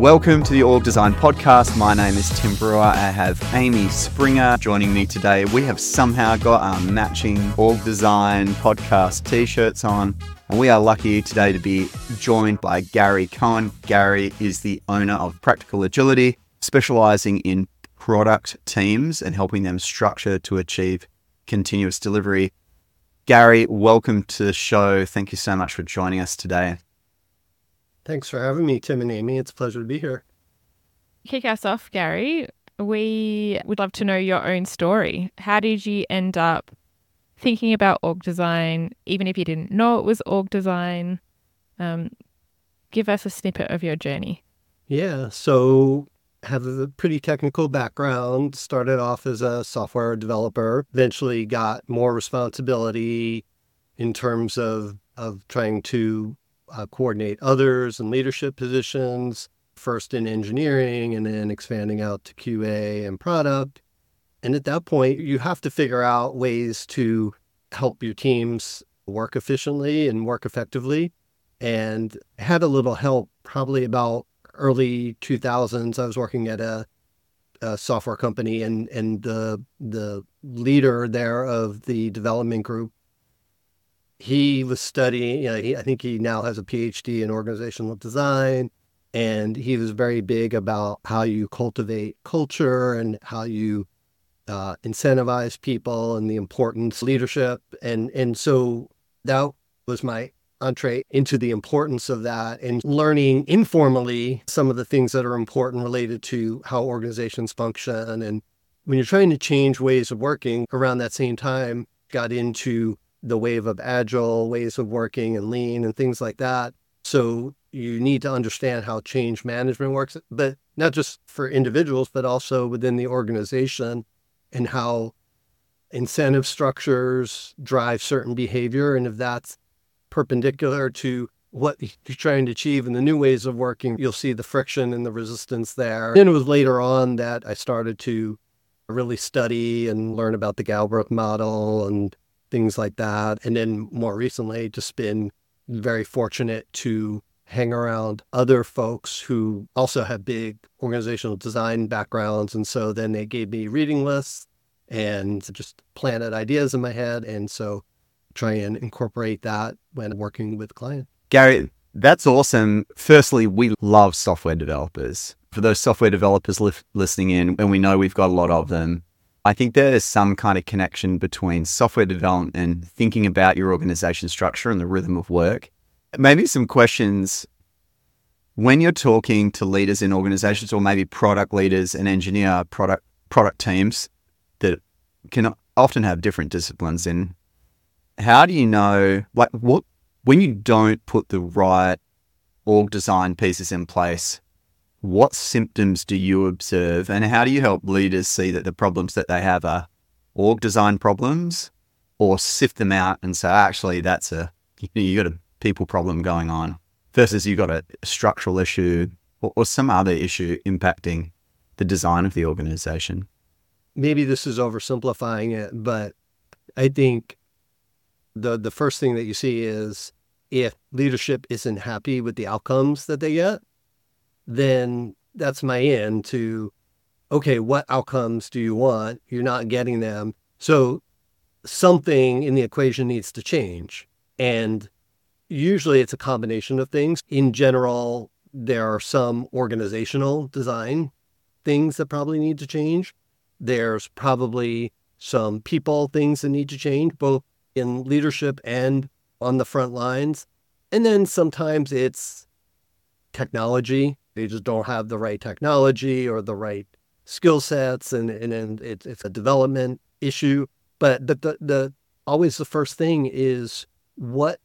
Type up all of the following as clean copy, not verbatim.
Welcome to the Org Design Podcast. My name is Tim Brewer. I have Amy Springer joining me today. We have somehow got our matching Org Design Podcast t-shirts on, and we are lucky today to be joined by Gary Cohen. Gary is the owner of Practical Agility, specializing in product teams and helping them structure to achieve continuous delivery. Gary, welcome to the show. Thank you so much for joining us today. Thanks for having me, Tim and Amy. It's a pleasure to be here. Kick us off, Gary. We would love to know your own story. How did you end up thinking about org design, even if you didn't know it was org design? Give us a snippet of your journey. Yeah, so have a pretty technical background. Started off as a software developer, eventually got more responsibility in terms of trying to coordinate others in leadership positions, first in engineering and then expanding out to QA and product. And at that point, you have to figure out ways to help your teams work efficiently and work effectively. And had a little help probably about early 2000s. I was working at a software company and the leader there of the development group, he was studying, I think he now has a PhD in organizational design, and he was very big about how you cultivate culture and how you incentivize people and the importance of leadership. And so that was my entree into the importance of that and learning informally some of the things that are important related to how organizations function. And when you're trying to change ways of working, around that same time, got into the wave of agile ways of working and lean and things like that. So you need to understand how change management works, but not just for individuals, but also within the organization and how incentive structures drive certain behavior. And if that's perpendicular to what you're trying to achieve in the new ways of working, you'll see the friction and the resistance there. Then it was later on that I started to really study and learn about the Galbraith model and things like that. And then more recently, just been very fortunate to hang around other folks who also have big organizational design backgrounds. And so then they gave me reading lists and just planted ideas in my head. And so try and incorporate that when working with clients. Gary, that's awesome. Firstly, we love software developers. For those software developers listening in, and we know we've got a lot of them, I think there is some kind of connection between software development and thinking about your organization structure and the rhythm of work. Maybe some questions when you're talking to leaders in organizations, or maybe product leaders and engineer product teams that can often have different disciplines in. How do you know, when you don't put the right org design pieces in place, what symptoms do you observe, and how do you help leaders see that the problems that they have are org design problems, or sift them out and say, actually, you got a people problem going on versus you got a structural issue or some other issue impacting the design of the organization? Maybe this is oversimplifying it, but I think the first thing that you see is if leadership isn't happy with the outcomes that they get, then that's my in to, okay, what outcomes do you want? You're not getting them. So something in the equation needs to change. And usually it's a combination of things. In general, there are some organizational design things that probably need to change. There's probably some people things that need to change, both in leadership and on the front lines. And then sometimes it's technology. They just don't have the right technology or the right skill sets, and it's a development issue. But the always the first thing is what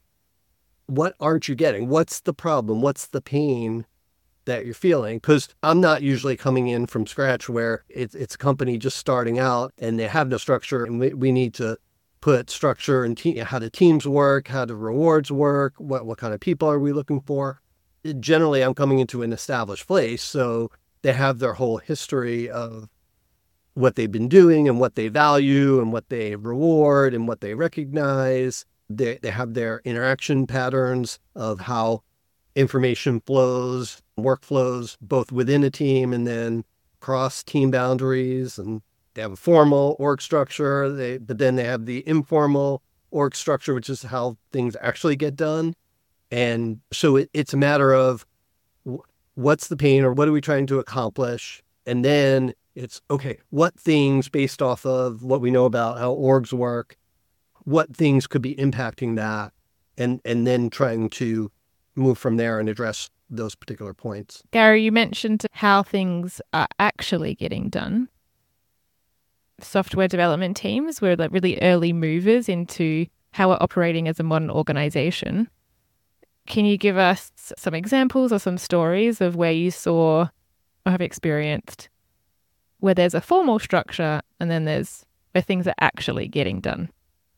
aren't you getting? What's the problem? What's the pain that you're feeling? Because I'm not usually coming in from scratch where it's a company just starting out and they have no structure, and we need to put structure and how do teams work, how do rewards work, what kind of people are we looking for? Generally, I'm coming into an established place, so they have their whole history of what they've been doing and what they value and what they reward and what they recognize. They have their interaction patterns of how information flows workflows both within a team and then cross team boundaries. And they have a formal org structure, but then they have the informal org structure, which is how things actually get done. And so it's a matter of what's the pain or what are we trying to accomplish? And then it's, okay, what things based off of what we know about how orgs work, what things could be impacting that, and then trying to move from there and address those particular points. Gary, you mentioned how things are actually getting done. Software development teams were like really early movers into how we're operating as a modern organization. Can you give us some examples or some stories of where you saw or have experienced where there's a formal structure and then there's where things are actually getting done?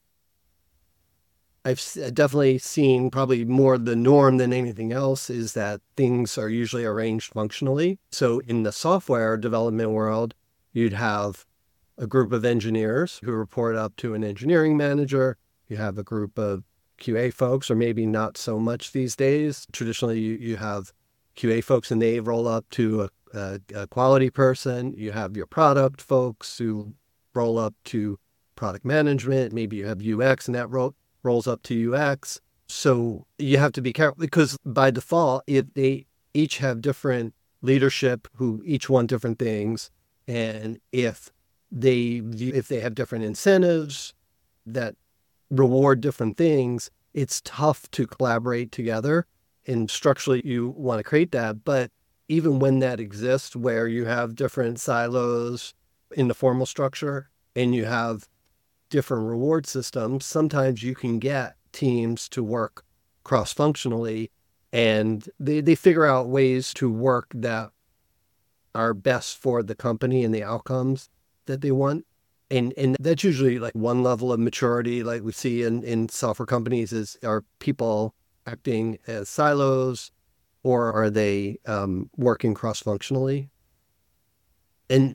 I've definitely seen probably more the norm than anything else is that things are usually arranged functionally. So in the software development world, you'd have a group of engineers who report up to an engineering manager. You have a group of QA folks, or maybe not so much these days. Traditionally, you have QA folks and they roll up to a quality person. You have your product folks who roll up to product management. Maybe you have UX and that rolls up to UX. So you have to be careful because by default, if they each have different leadership who each want different things, and if they have different incentives that reward different things, it's tough to collaborate together. And structurally, you want to create that. But even when that exists, where you have different silos in the formal structure and you have different reward systems, sometimes you can get teams to work cross-functionally and they figure out ways to work that are best for the company and the outcomes that they want. And that's usually like one level of maturity, like we see in software companies, are people acting as silos or are they working cross-functionally? And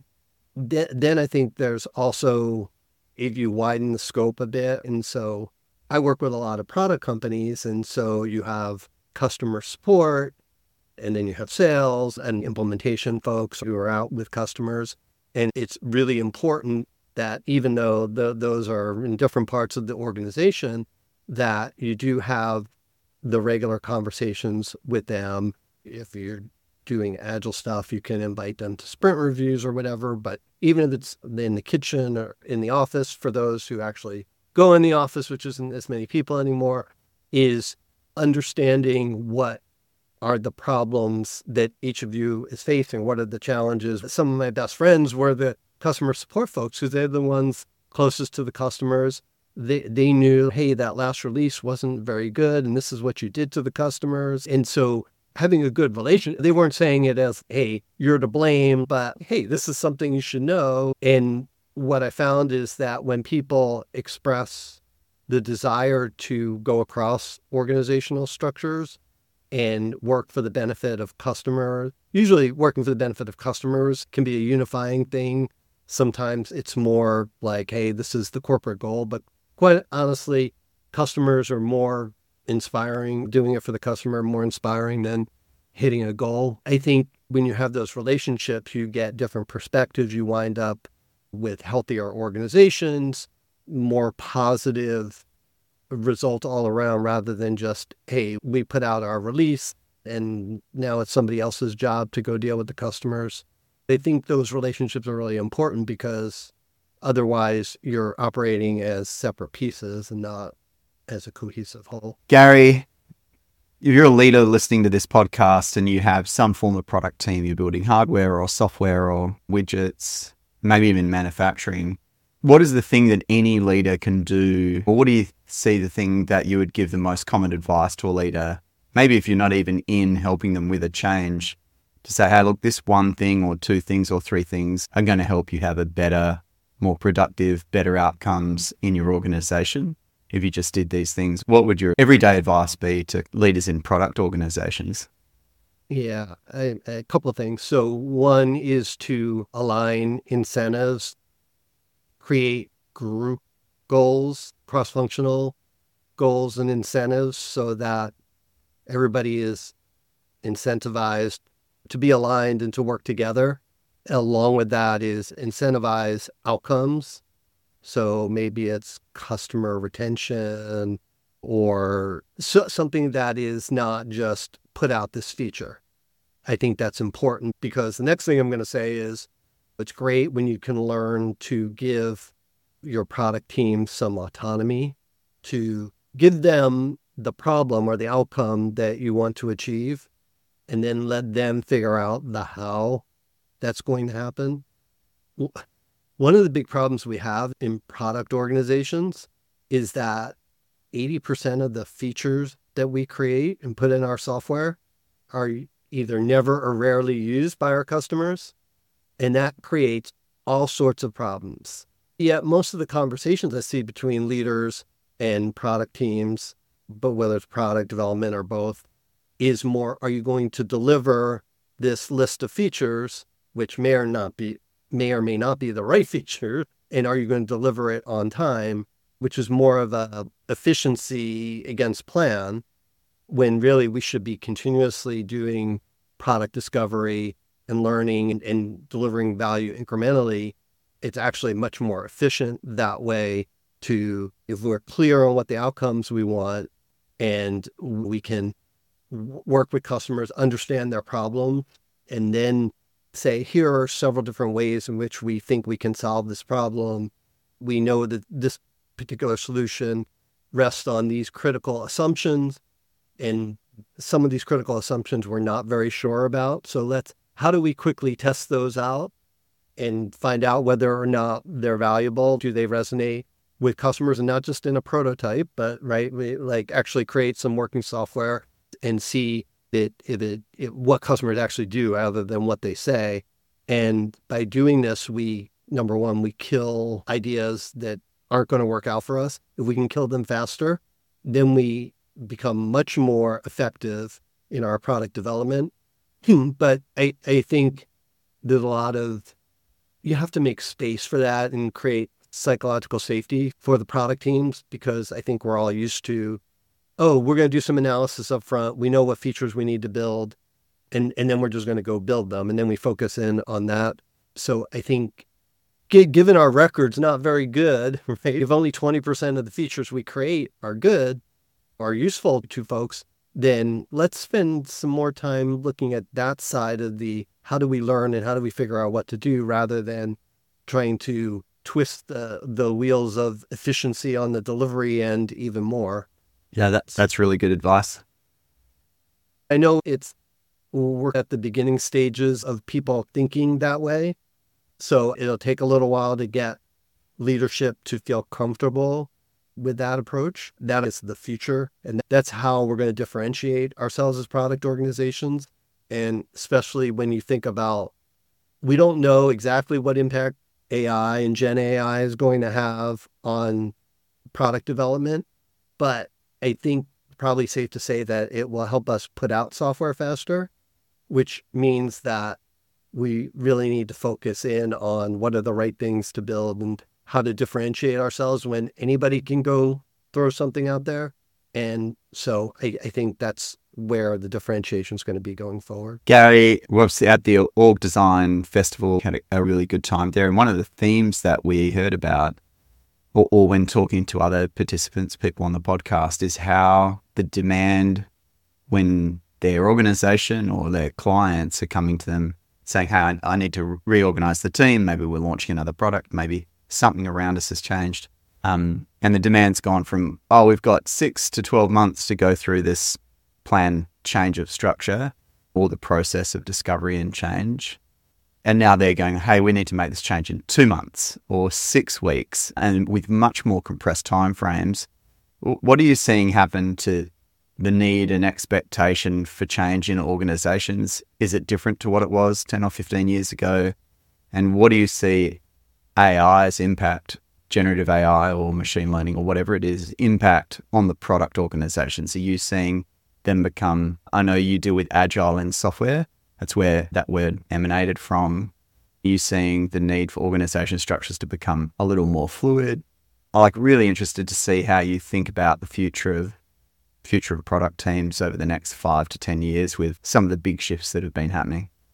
then I think there's also, if you widen the scope a bit, and so I work with a lot of product companies, and so you have customer support, and then you have sales and implementation folks who are out with customers. And it's really important that even though those are in different parts of the organization, that you do have the regular conversations with them. If you're doing agile stuff, you can invite them to sprint reviews or whatever. But even if it's in the kitchen or in the office, for those who actually go in the office, which isn't as many people anymore, is understanding what are the problems that each of you is facing. What are the challenges? Some of my best friends were the customer support folks, because they're the ones closest to the customers. They knew, hey, that last release wasn't very good, and this is what you did to the customers. And so having a good relationship, they weren't saying it as, hey, you're to blame, but hey, this is something you should know. And what I found is that when people express the desire to go across organizational structures and work for the benefit of customers, usually working for the benefit of customers can be a unifying thing. Sometimes it's more like, hey, this is the corporate goal, but quite honestly, customers are more inspiring, doing it for the customer, more inspiring than hitting a goal. I think when you have those relationships, you get different perspectives. You wind up with healthier organizations, more positive result all around, rather than just, hey, we put out our release and now it's somebody else's job to go deal with the customers. I think those relationships are really important because otherwise you're operating as separate pieces and not as a cohesive whole. Gary, if you're a leader listening to this podcast and you have some form of product team, you're building hardware or software or widgets, maybe even manufacturing, what is the thing that any leader can do? Or what do you see the thing that you would give the most common advice to a leader? Maybe if you're not even in helping them with a change, to say, hey, look, this one thing or two things or three things are going to help you have a better, more productive, better outcomes in your organization. If you just did these things, what would your everyday advice be to leaders in product organizations? Yeah, a couple of things. So one is to align incentives, create group goals, cross-functional goals and incentives so that everybody is incentivized to be aligned and to work together. Along with that is incentivize outcomes. So maybe it's customer retention or something that is not just put out this feature. I think that's important because the next thing I'm going to say is it's great when you can learn to give your product team some autonomy, to give them the problem or the outcome that you want to achieve, and then let them figure out the how that's going to happen. One of the big problems we have in product organizations is that 80% of the features that we create and put in our software are either never or rarely used by our customers, and that creates all sorts of problems. Yet most of the conversations I see between leaders and product teams, but whether it's product development or both, is more, are you going to deliver this list of features, which may or may not be the right feature, and are you going to deliver it on time, which is more of a efficiency against plan, when really we should be continuously doing product discovery and learning and delivering value incrementally. It's actually much more efficient that way if we're clear on what the outcomes we want and we can work with customers, understand their problem, and then say, here are several different ways in which we think we can solve this problem. We know that this particular solution rests on these critical assumptions, and some of these critical assumptions we're not very sure about. So how do we quickly test those out and find out whether or not they're valuable? Do they resonate with customers, and not just in a prototype, but we actually create some working software and see what customers actually do other than what they say. And by doing this, number one, we kill ideas that aren't going to work out for us. If we can kill them faster, then we become much more effective in our product development. But I think there's you have to make space for that and create psychological safety for the product teams, because I think we're all used to, we're going to do some analysis up front. We know what features we need to build, and then we're just going to go build them. And then we focus in on that. So I think given our record's not very good, right? If only 20% of the features we create are good, are useful to folks, then let's spend some more time looking at that side of the how do we learn and how do we figure out what to do, rather than trying to twist the wheels of efficiency on the delivery end even more. Yeah, that's really good advice. I know we're at the beginning stages of people thinking that way. So it'll take a little while to get leadership to feel comfortable with that approach. That is the future. And that's how we're going to differentiate ourselves as product organizations. And especially when you think about, we don't know exactly what impact AI and Gen AI is going to have on product development, but I think probably safe to say that it will help us put out software faster, which means that we really need to focus in on what are the right things to build and how to differentiate ourselves when anybody can go throw something out there. And so I think that's where the differentiation is going to be going forward. Gary, we're obviously at the Org Design Festival, had a really good time there. And one of the themes that we heard about, or when talking to other participants, people on the podcast, is how the demand when their organization or their clients are coming to them saying, hey, I need to reorganize the team. Maybe we're launching another product. Maybe something around us has changed. And the demand's gone from, we've got 6 to 12 months to go through this plan change of structure or the process of discovery and change. And now they're going, hey, we need to make this change in 2 months or 6 weeks, and with much more compressed timeframes. What are you seeing happen to the need and expectation for change in organizations? Is it different to what it was 10 or 15 years ago? And what do you see AI's impact, generative AI or machine learning or whatever it is, impact on the product organizations? Are you seeing them become, I know you deal with agile in software, that's where that word emanated from. Are you seeing the need for organization structures to become a little more fluid? I'm really interested to see how you think about the future of product teams over the next 5 to 10 years with some of the big shifts that have been happening.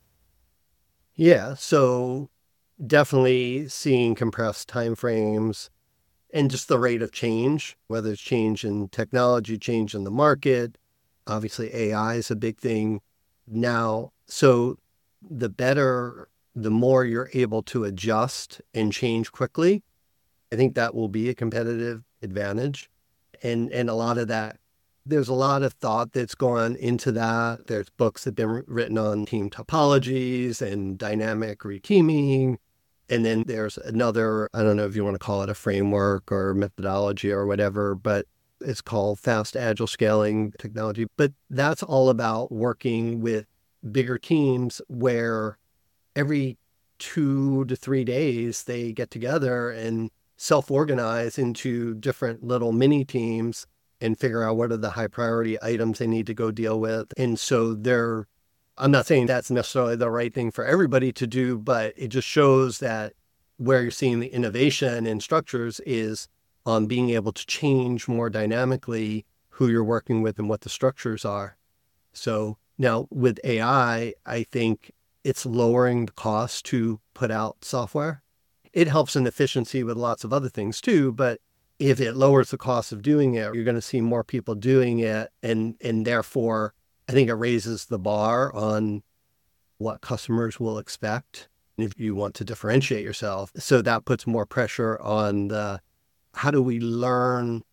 Yeah, so definitely seeing compressed timeframes and just the rate of change, whether it's change in technology, change in the market. Obviously, AI is a big thing now. So the better, the more you're able to adjust and change quickly, I think that will be a competitive advantage. And a lot of that, there's a lot of thought that's gone into that. There's books that have been written on team topologies and dynamic reteaming. And then there's another, I don't know if you want to call it a framework or methodology or whatever, but it's called fast agile scaling technology. But that's all about working with bigger teams where every 2 to 3 days they get together and self-organize into different little mini teams and figure out what are the high priority items they need to go deal with. And so I'm not saying that's necessarily the right thing for everybody to do, but it just shows that where you're seeing the innovation in structures is on being able to change more dynamically who you're working with and what the structures are. So now with AI, I think it's lowering the cost to put out software. It helps in efficiency with lots of other things too, but if it lowers the cost of doing it, you're going to see more people doing it. And therefore, I think it raises the bar on what customers will expect if you want to differentiate yourself. So that puts more pressure on how do we learn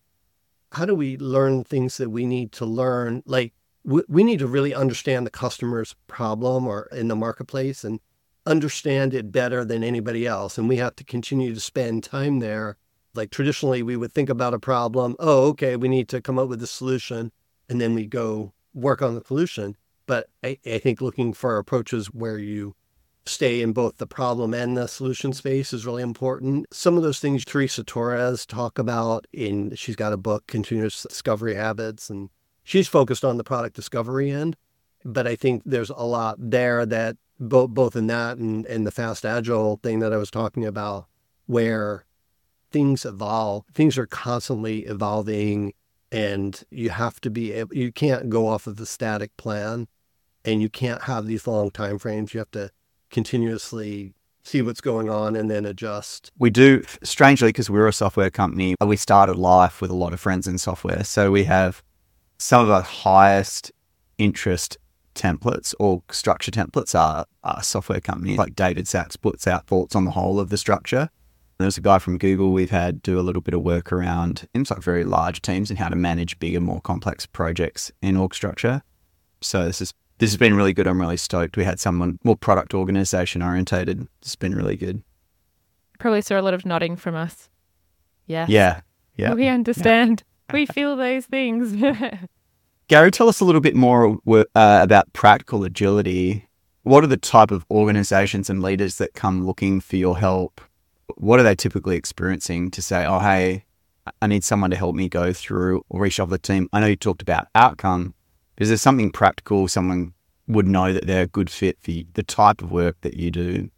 things that we need to learn? Like we need to really understand the customer's problem or in the marketplace and understand it better than anybody else. And we have to continue to spend time there. Like traditionally, we would think about a problem. Oh, okay, we need to come up with a solution. And then we go work on the solution. But I think looking for approaches where you stay in both the problem and the solution space is really important. Some of those things Teresa Torres talk about she's got a book, Continuous Discovery Habits, and she's focused on the product discovery end. But I think there's a lot there that both in that and the fast agile thing that I was talking about, where things evolve, things are constantly evolving, and you have to you can't go off of the static plan, and you can't have these long time frames. You have to continuously see what's going on and then adjust. We do, strangely, because we're a software company, we started life with a lot of friends in software. So we have some of our highest interest templates or structure templates are software companies like DavidSats puts out thoughts on the whole of the structure. There's a guy from Google we've had do a little bit of work around inside very large teams and how to manage bigger, more complex projects in org structure. So this has been really good. I'm really stoked. We had someone more product organization orientated. It's been really good. Probably saw a lot of nodding from us. Yes. Yeah. We understand. Yeah. We feel those things. Gary, tell us a little bit more about practical agility. What are the type of organizations and leaders that come looking for your help? What are they typically experiencing to say, oh, hey, I need someone to help me go through or reshuffle the team? I know you talked about outcome. Is there something practical someone would know that they're a good fit for the type of work that you do?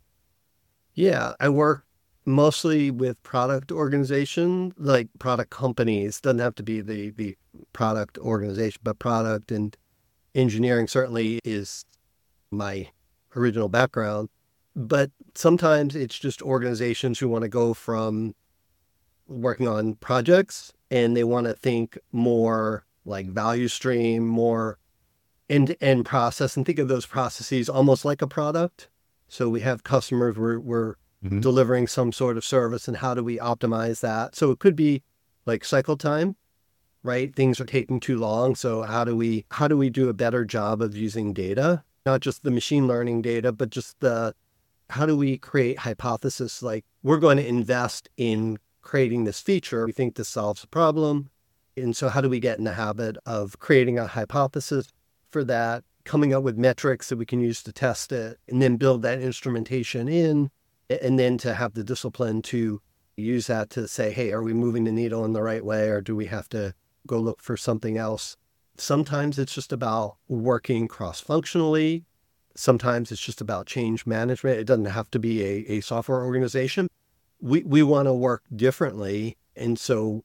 Yeah, I work mostly with product organization, like product companies. Doesn't have to be the product organization, but product and engineering certainly is my original background. But sometimes it's just organizations who want to go from working on projects and they want to think more like value stream, more end-to-end process, and think of those processes almost like a product. So we have customers, we're delivering some sort of service, and how do we optimize that? So it could be like cycle time, right? Things are taking too long. So how do we do a better job of using data? Not just the machine learning data, but just how do we create hypothesis? Like, we're going to invest in creating this feature. We think this solves a problem. And so how do we get in the habit of creating a hypothesis for that, coming up with metrics that we can use to test it, and then build that instrumentation in, and then to have the discipline to use that to say, hey, are we moving the needle in the right way, or do we have to go look for something else? Sometimes it's just about working cross-functionally. Sometimes it's just about change management. It doesn't have to be a software organization. We want to work differently. And so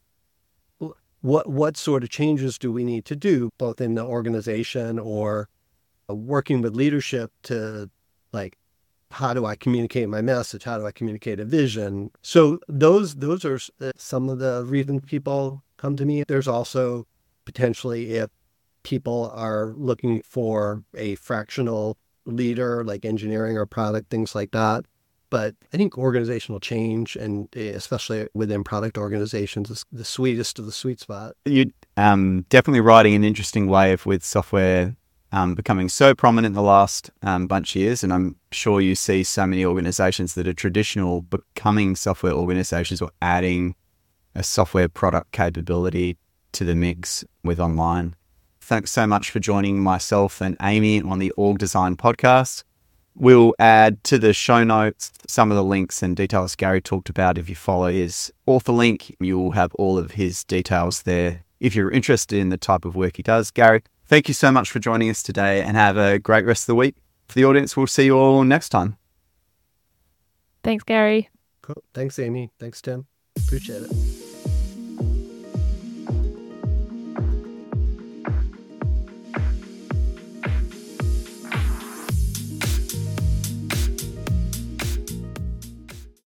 what sort of changes do we need to do, both in the organization or working with leadership to like how do I communicate my message? How do I communicate a vision? So those are some of the reasons people come to me. There's also potentially if people are looking for a fractional leader, like engineering or product, things like that. But I think organizational change, and especially within product organizations, is the sweetest of the sweet spot. You're definitely riding an interesting wave with software becoming so prominent in the last bunch of years. And I'm sure you see so many organizations that are traditional becoming software organizations or adding a software product capability to the mix with online. Thanks so much for joining myself and Amy on the Org Design podcast. We'll add to the show notes some of the links and details Gary talked about. If you follow his author link, you'll have all of his details there. If you're interested in the type of work he does, Gary, thank you so much for joining us today and have a great rest of the week. For the audience, we'll see you all next time. Thanks, Gary. Cool. Thanks, Amy. Thanks, Tim. Appreciate it.